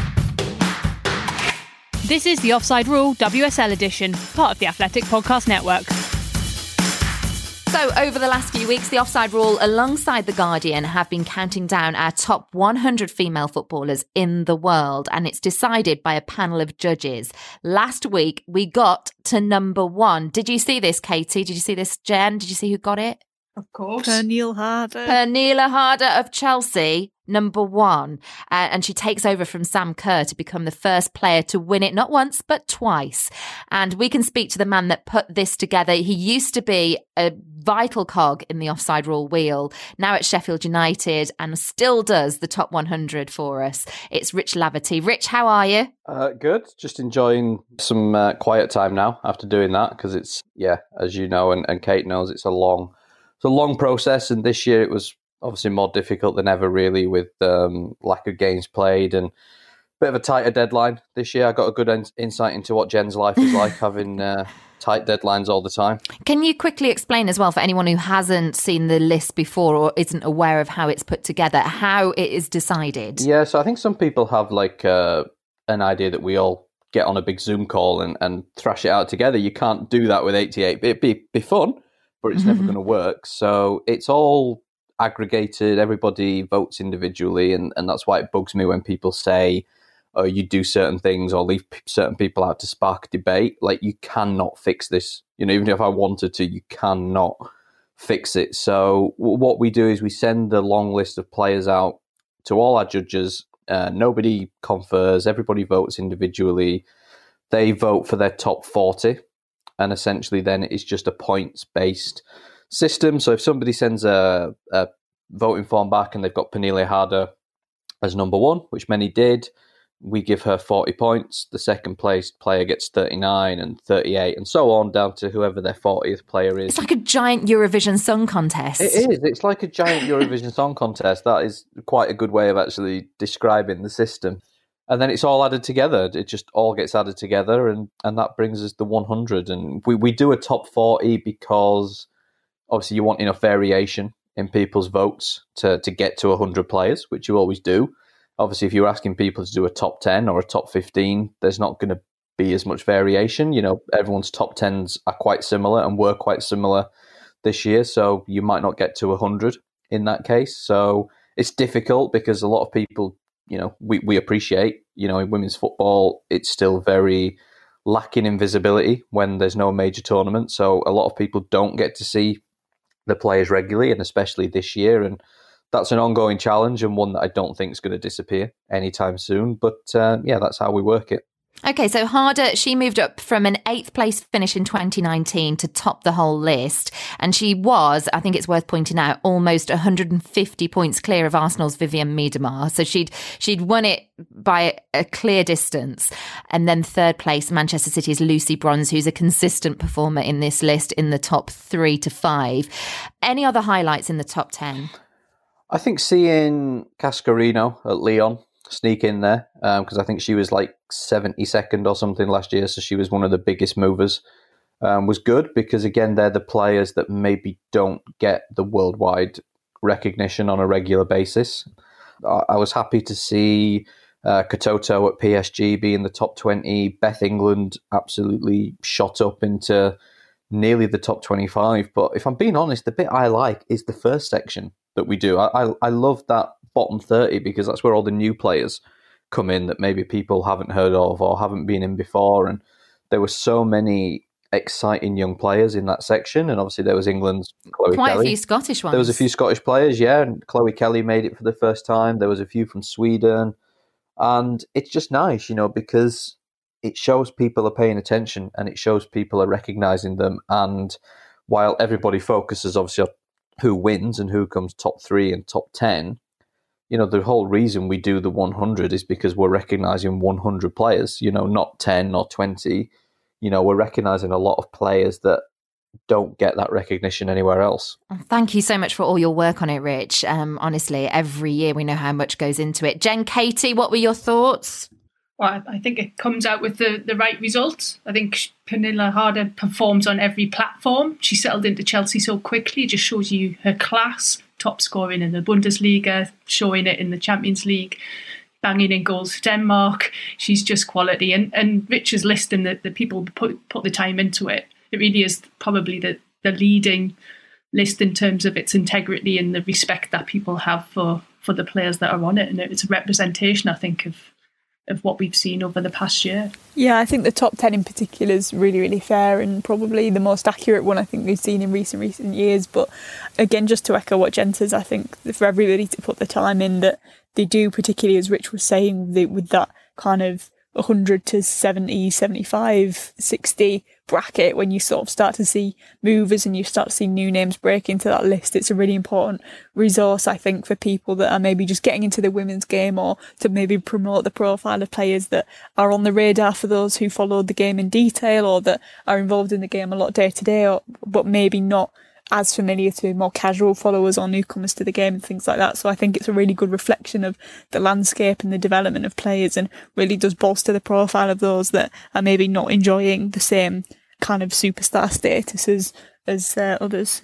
[SPEAKER 6] This is the Offside Rule W S L edition, part of the Athletic Podcast Network.
[SPEAKER 3] So over the last few weeks, the Offside Rule alongside The Guardian have been counting down our top one hundred female footballers in the world, and it's decided by a panel of judges. Last week, we got to number one. Did you see this, Katie? Did you see this, Jen? Did you see who got it?
[SPEAKER 5] Of course.
[SPEAKER 4] Pernille Harder.
[SPEAKER 3] Pernille Harder of Chelsea, number one. Uh, and she takes over from Sam Kerr to become the first player to win it, not once, but twice. And we can speak to the man that put this together. He used to be a vital cog in the Offside Rule wheel, now at Sheffield United, and still does the top one hundred for us. It's Rich Laverty. Rich, how are you?
[SPEAKER 11] Uh, good. Just enjoying some uh, quiet time now after doing that, because it's, yeah, as you know, and, and Kate knows, it's a long it's a long process, and this year it was obviously more difficult than ever, really, with um, lack of games played and a bit of a tighter deadline this year. I got a good in- insight into what Jen's life is like, having uh, tight deadlines all the time.
[SPEAKER 3] Can you quickly explain as well, for anyone who hasn't seen the list before or isn't aware of how it's put together, how it is decided?
[SPEAKER 11] Yeah, so I think some people have like uh, an idea that we all get on a big Zoom call and, and thrash it out together. You can't do that with eighty-eight. It'd be, be fun, but it's never going to work. So it's all aggregated. Everybody votes individually, and, and that's why it bugs me when people say, oh, you do certain things or leave p- certain people out to spark debate. Like, you cannot fix this. You know, even if I wanted to, you cannot fix it. So w- what we do is we send the long list of players out to all our judges. Uh, nobody confers. Everybody votes individually. They vote for their top forty, and essentially then it's just a points-based system. So if somebody sends a, a voting form back and they've got Pernille Harder as number one, which many did, we give her forty points. The second placed player gets thirty-nine and thirty-eight and so on, down to whoever their fortieth player is.
[SPEAKER 3] It's like a giant Eurovision Song Contest.
[SPEAKER 11] It is. It's like a giant Eurovision Song Contest. That is quite a good way of actually describing the system. And then it's all added together. It just all gets added together, and, and that brings us the one hundred. And we, we do a top forty because obviously you want enough variation in people's votes to, to get to one hundred players, which you always do. Obviously, if you're asking people to do a top ten or a top fifteen, there's not going to be as much variation. You know, everyone's top tens are quite similar and were quite similar this year, so you might not get to one hundred in that case. So it's difficult because a lot of people, you know, we, we appreciate, you know, in women's football, it's still very lacking in visibility when there's no major tournament. So a lot of people don't get to see the players regularly, and especially this year. And that's an ongoing challenge, and one that I don't think is going to disappear anytime soon. But uh, yeah, that's how we work it.
[SPEAKER 3] Okay, so Harder, she moved up from an eighth place finish in twenty nineteen to top the whole list. And she was, I think it's worth pointing out, almost one hundred fifty points clear of Arsenal's Vivianne Miedema. So she'd she'd won it by a clear distance. And then third place, Manchester City's Lucy Bronze, who's a consistent performer in this list in the top three to five. Any other highlights in the top ten?
[SPEAKER 11] I think seeing Cascarino at Lyon sneak in there, because um, I think she was like seventy-second or something last year, so she was one of the biggest movers, um, was good, because again, they're the players that maybe don't get the worldwide recognition on a regular basis. I, I was happy to see uh, Katoto at P S G be in the top twenty. Beth England absolutely shot up into nearly the top twenty-five. But if I'm being honest, the bit I like is the first section that we do. I, I, I love that bottom thirty, because that's where all the new players come in that maybe people haven't heard of or haven't been in before. And there were so many exciting young players in that section. And obviously there was England's Chloe
[SPEAKER 3] Quite
[SPEAKER 11] Kelly.
[SPEAKER 3] a few Scottish ones.
[SPEAKER 11] There was a few Scottish players, yeah. And Chloe Kelly made it for the first time. There was a few from Sweden. And it's just nice, you know, because it shows people are paying attention and it shows people are recognising them. And while everybody focuses obviously on who wins and who comes top three and top ten, you know, the whole reason we do the one hundred is because we're recognising one hundred players, you know, not ten or twenty. You know, we're recognising a lot of players that don't get that recognition anywhere else.
[SPEAKER 3] Thank you so much for all your work on it, Rich. Um, honestly, every year we know how much goes into it. Jen, Katie, what were your thoughts?
[SPEAKER 5] Well, I think it comes out with the, the right results. I think Pernille Harder performs on every platform. She settled into Chelsea so quickly. It just shows you her class. Top scoring in the Bundesliga, showing it in the Champions League, banging in goals for Denmark. She's just quality. And and Rich's list and the, the people put put the time into it. It really is probably the, the leading list in terms of its integrity and the respect that people have for, for the players that are on it. And it's a representation, I think, of of what we've seen over the past year. Yeah,
[SPEAKER 4] I think the top ten in particular is really, really fair and probably the most accurate one I think we've seen in recent, recent years. But again, just to echo what Jen says, I think for everybody to put the time in that they do, particularly as Rich was saying, they, with that kind of one hundred to seventy, seventy-five, sixty bracket, when you sort of start to see movers and you start to see new names break into that list, it's a really important resource, I think, for people that are maybe just getting into the women's game, or to maybe promote the profile of players that are on the radar for those who follow the game in detail or that are involved in the game a lot day to day, or but maybe not as familiar to more casual followers or newcomers to the game and things like that. So I think it's a really good reflection of the landscape and the development of players, and really does bolster the profile of those that are maybe not enjoying the same kind of superstar status as, as uh, others.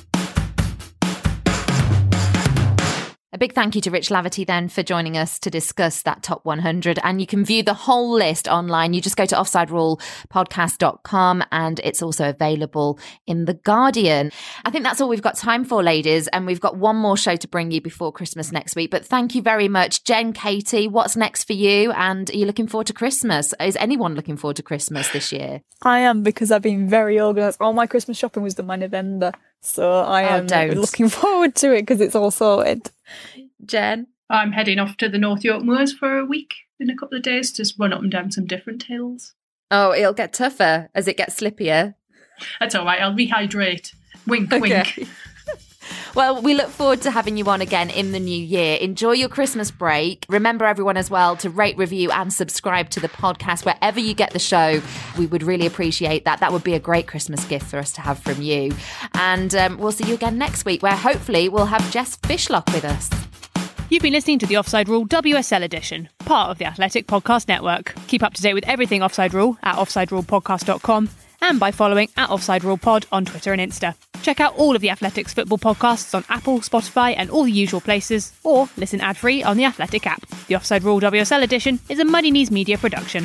[SPEAKER 3] A big thank you to Rich Laverty then for joining us to discuss that top one hundred. And you can view the whole list online. You just go to offside rule podcast dot com and it's also available in The Guardian. I think that's all we've got time for, ladies. And we've got one more show to bring you before Christmas next week. But thank you very much. Jen, Katie, what's next for you? And are you looking forward to Christmas? Is anyone looking forward to Christmas this year?
[SPEAKER 4] I am, because I've been very organised. All my Christmas shopping was done by November. So I am
[SPEAKER 3] oh,
[SPEAKER 4] looking forward to it because it's all sorted.
[SPEAKER 3] Jen?
[SPEAKER 5] I'm heading off to the North York Moors for a week in a couple of days, just run up and down some different hills.
[SPEAKER 3] Oh, it'll get tougher as it gets slippier.
[SPEAKER 5] That's all right, I'll rehydrate. Wink,
[SPEAKER 3] okay.
[SPEAKER 5] wink.
[SPEAKER 3] Well, we look forward to having you on again in the new year. Enjoy your Christmas break. Remember, everyone, as well, to rate, review and subscribe to the podcast wherever you get the show. We would really appreciate that. That would be a great Christmas gift for us to have from you. And um, we'll see you again next week, where hopefully we'll have Jess Fishlock with us.
[SPEAKER 6] You've been listening to the Offside Rule W S L edition, part of the Athletic Podcast Network. Keep up to date with everything Offside Rule at offside rule podcast dot com and by following at Offside Rule Pod on Twitter and Insta. Check out all of the Athletics football podcasts on Apple, Spotify and all the usual places, or listen ad-free on the Athletic app. The Offside Rule W S L edition is a Muddy Knees Media production.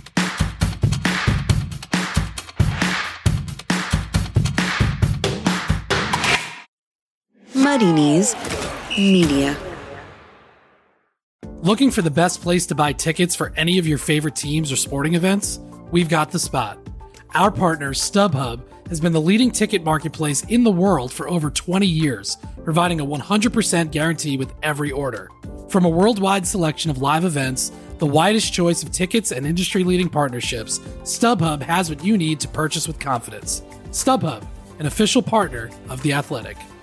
[SPEAKER 2] Muddy Knees Media.
[SPEAKER 12] Looking for the best place to buy tickets for any of your favorite teams or sporting events? We've got the spot. Our partner, StubHub, has been the leading ticket marketplace in the world for over twenty years, providing a one hundred percent guarantee with every order. From a worldwide selection of live events, the widest choice of tickets and industry-leading partnerships, StubHub has what you need to purchase with confidence. StubHub, an official partner of The Athletic.